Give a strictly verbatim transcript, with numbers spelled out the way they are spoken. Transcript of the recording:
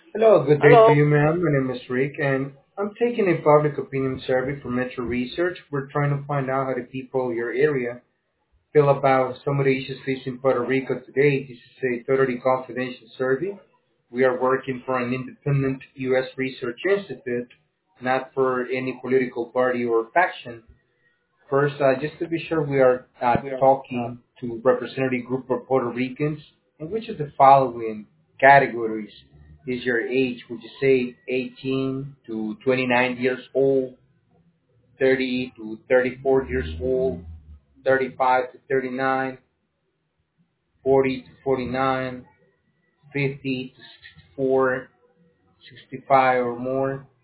Hello, good day to Hello. you, ma'am. My name is Rick, and I'm taking a public opinion survey from Metro Research. We're trying to find out how the people in your area feel about some of the issues facing Puerto Rico today. This is a totally confidential survey. We are working for an independent U S research institute, not for any political party or faction. First, uh, just to be sure, we are uh, We are uh, talking to representative group of Puerto Ricans. And which of the following categories is your age? Would you say eighteen to twenty-nine years old, thirty to thirty-four years old, thirty-five to thirty-nine, forty to forty-nine, fifty to sixty-four, sixty-five or more?